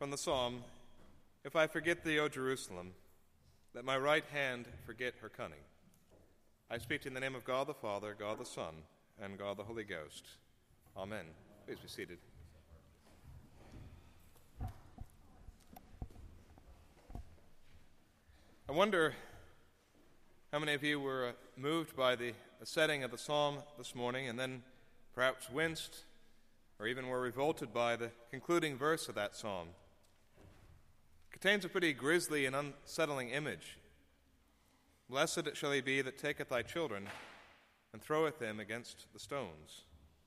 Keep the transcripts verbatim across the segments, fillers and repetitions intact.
From the psalm, "If I forget thee, O Jerusalem, let my right hand forget her cunning." I speak in the name of God the Father, God the Son, and God the Holy Ghost. Amen. Please be seated. I wonder how many of you were uh, moved by the, the setting of the psalm this morning and then perhaps winced or even were revolted by the concluding verse of that psalm. It contains a pretty grisly and unsettling image. "Blessed shall he be that taketh thy children and throweth them against the stones."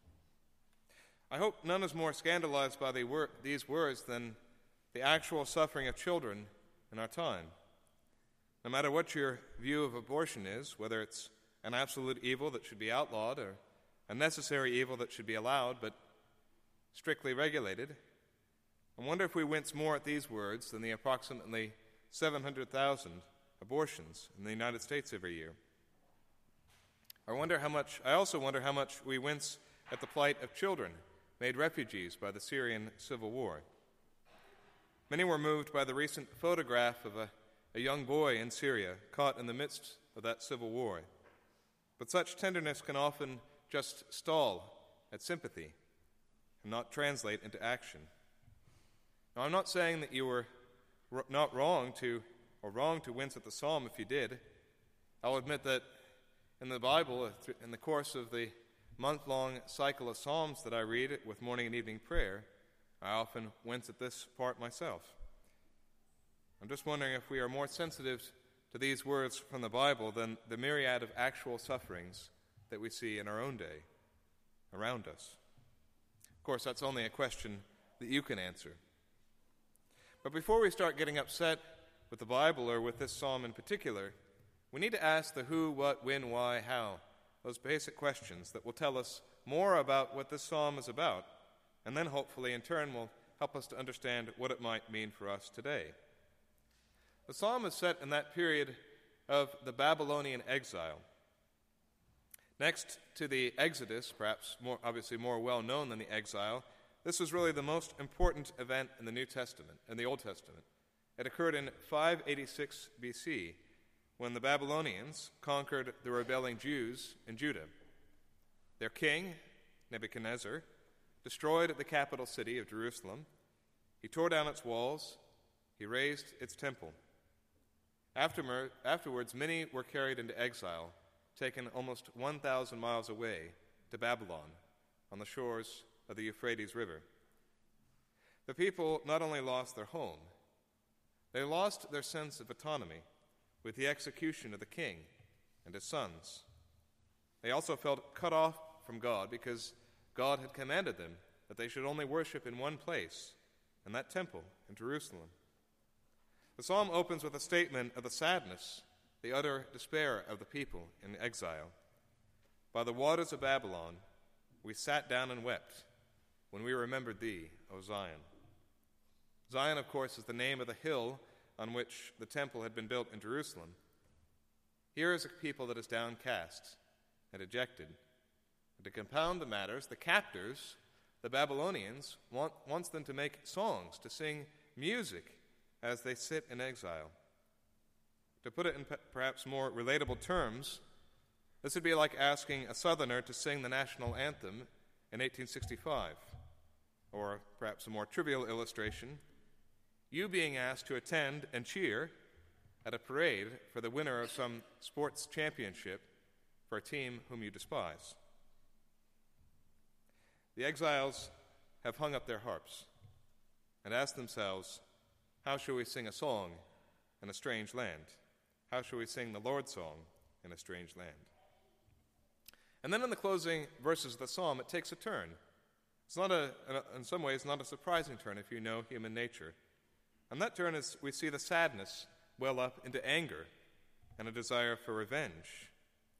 I hope none is more scandalized by the wor- these words than the actual suffering of children in our time. No matter what your view of abortion is, whether it's an absolute evil that should be outlawed or a necessary evil that should be allowed but strictly regulated, I wonder if we wince more at these words than the approximately seven hundred thousand abortions in the United States every year. I wonder how much. I also wonder how much we wince at the plight of children made refugees by the Syrian civil war. Many were moved by the recent photograph of a, a young boy in Syria caught in the midst of that civil war. But such tenderness can often just stall at sympathy and not translate into action. Now, I'm not saying that you were r- not wrong to, or wrong to wince at the psalm if you did. I'll admit that in the Bible, in the course of the month-long cycle of psalms that I read with morning and evening prayer, I often wince at this part myself. I'm just wondering if we are more sensitive to these words from the Bible than the myriad of actual sufferings that we see in our own day around us. Of course, that's only a question that you can answer. But before we start getting upset with the Bible or with this psalm in particular, we need to ask the who, what, when, why, how, those basic questions that will tell us more about what this psalm is about, and then hopefully in turn will help us to understand what it might mean for us today. The psalm is set in that period of the Babylonian exile. Next to the Exodus, perhaps more obviously more well known than the exile, this was really the most important event in the New Testament, in the Old Testament. It occurred in five eighty-six B C, when the Babylonians conquered the rebelling Jews in Judah. Their king, Nebuchadnezzar, destroyed the capital city of Jerusalem. He tore down its walls. He razed its temple. Afterward, afterwards, many were carried into exile, taken almost one thousand miles away to Babylon on the shores of the Euphrates River. The people not only lost their home, they lost their sense of autonomy with the execution of the king and his sons. They also felt cut off from God because God had commanded them that they should only worship in one place, in that temple in Jerusalem. The psalm opens with a statement of the sadness, the utter despair of the people in exile. "By the waters of Babylon we sat down and wept when we remembered thee, O Zion." Zion, of course, is the name of the hill on which the temple had been built in Jerusalem. Here is a people that is downcast and dejected. And to compound the matters, the captors, the Babylonians, want, wants them to make songs, to sing music as they sit in exile. To put it in pe- perhaps more relatable terms, this would be like asking a Southerner to sing the national anthem in eighteen sixty-five. Or perhaps a more trivial illustration, you being asked to attend and cheer at a parade for the winner of some sports championship for a team whom you despise. The exiles have hung up their harps and asked themselves, how shall we sing a song in a strange land? How shall we sing the Lord's song in a strange land? And then in the closing verses of the psalm, it takes a turn. It's not a, in some ways, not a surprising turn if you know human nature. And that turn is we see the sadness well up into anger and a desire for revenge.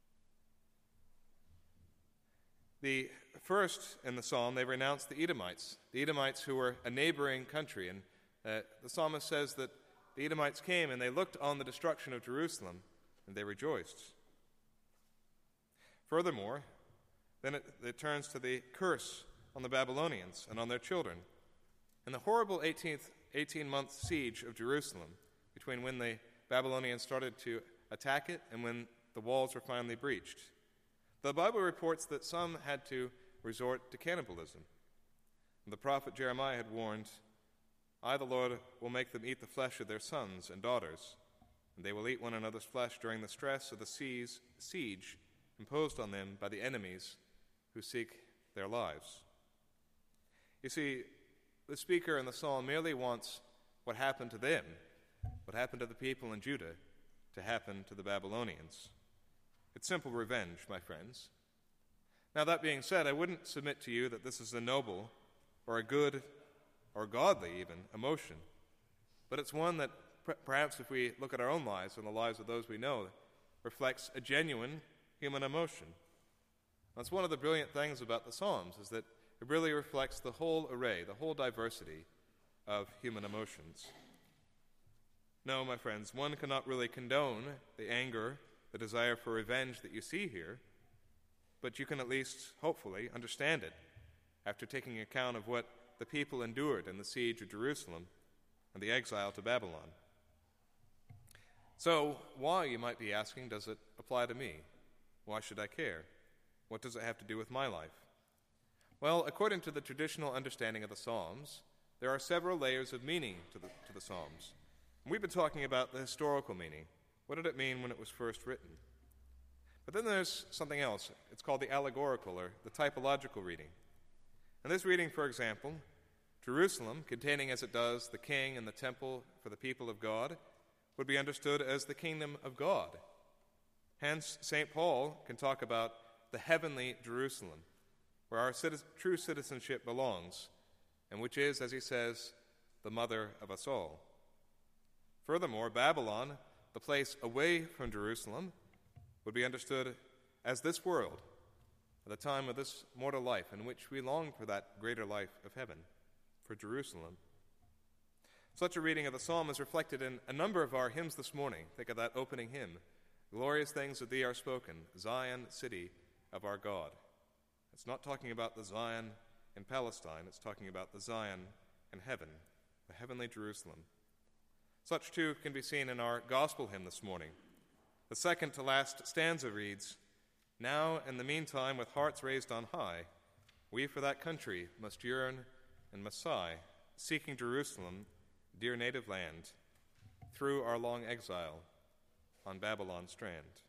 The first in the psalm, they renounce the Edomites, the Edomites who were a neighboring country. And uh, the psalmist says that the Edomites came and they looked on the destruction of Jerusalem and they rejoiced. Furthermore, then it, it turns to the curse on the Babylonians and on their children. In the horrible eighteenth, eighteen-month siege of Jerusalem between when the Babylonians started to attack it and when the walls were finally breached. The Bible reports that some had to resort to cannibalism. And the prophet Jeremiah had warned, "I, the Lord, will make them eat the flesh of their sons and daughters, and they will eat one another's flesh during the stress of the seas, siege imposed on them by the enemies who seek their lives." You see, the speaker in the psalm merely wants what happened to them, what happened to the people in Judah, to happen to the Babylonians. It's simple revenge, my friends. Now, that being said, I wouldn't submit to you that this is a noble or a good or godly, even, emotion. But it's one that perhaps if we look at our own lives and the lives of those we know, reflects a genuine human emotion. That's one of the brilliant things about the Psalms, is that it really reflects the whole array, the whole diversity of human emotions. No, my friends, one cannot really condone the anger, the desire for revenge that you see here, but you can at least, hopefully, understand it after taking account of what the people endured in the siege of Jerusalem and the exile to Babylon. So, why, you might be asking, does it apply to me? Why should I care? What does it have to do with my life? Well, according to the traditional understanding of the Psalms, there are several layers of meaning to the, to the Psalms. And we've been talking about the historical meaning. What did it mean when it was first written? But then there's something else. It's called the allegorical or the typological reading. In this reading, for example, Jerusalem, containing as it does the king and the temple for the people of God, would be understood as the kingdom of God. Hence, Saint Paul can talk about the heavenly Jerusalem, where our citi- true citizenship belongs, and which is, as he says, the mother of us all. Furthermore, Babylon, the place away from Jerusalem, would be understood as this world, at the time of this mortal life, in which we long for that greater life of heaven, for Jerusalem. Such a reading of the psalm is reflected in a number of our hymns this morning. Think of that opening hymn, "Glorious things of thee are spoken, Zion, city of our God." It's not talking about the Zion in Palestine, it's talking about the Zion in heaven, the heavenly Jerusalem. Such, too, can be seen in our gospel hymn this morning. The second to last stanza reads, "Now, in the meantime, with hearts raised on high, we for that country must yearn and must sigh, seeking Jerusalem, dear native land, through our long exile on Babylon's strand."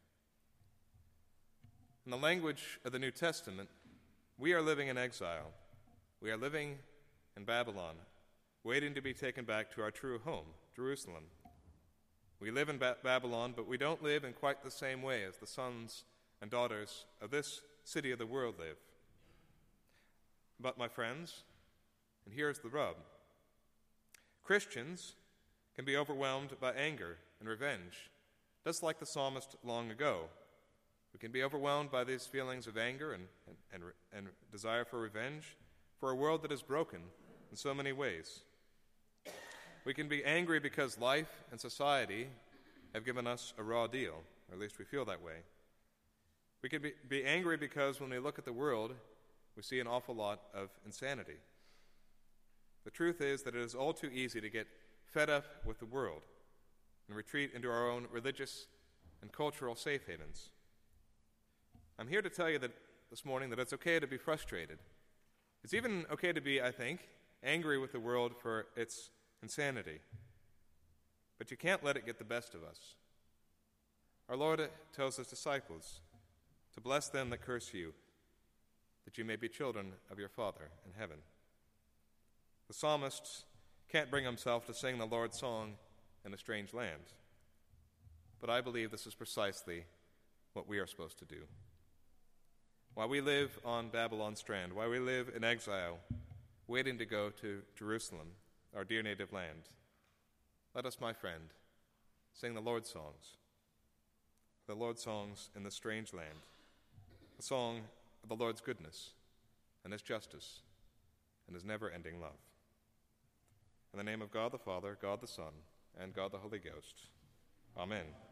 In the language of the New Testament, we are living in exile. We are living in Babylon, waiting to be taken back to our true home, Jerusalem. We live in ba- Babylon, but we don't live in quite the same way as the sons and daughters of this city of the world live. But, my friends, and here's the rub, Christians can be overwhelmed by anger and revenge, just like the psalmist long ago. We can be overwhelmed by these feelings of anger and, and, and, and desire for revenge for a world that is broken in so many ways. We can be angry because life and society have given us a raw deal, or at least we feel that way. We can be, be angry because when we look at the world, we see an awful lot of insanity. The truth is that it is all too easy to get fed up with the world and retreat into our own religious and cultural safe havens. I'm here to tell you that this morning that it's okay to be frustrated. It's even okay to be, I think, angry with the world for its insanity. But you can't let it get the best of us. Our Lord tells his disciples to bless them that curse you, that you may be children of your Father in heaven. The psalmist can't bring himself to sing the Lord's song in a strange land. But I believe this is precisely what we are supposed to do. While we live on Babylon's strand, while we live in exile, waiting to go to Jerusalem, our dear native land, let us, my friend, sing the Lord's songs, the Lord's songs in this strange land, a song of the Lord's goodness and his justice and his never-ending love. In the name of God the Father, God the Son, and God the Holy Ghost. Amen.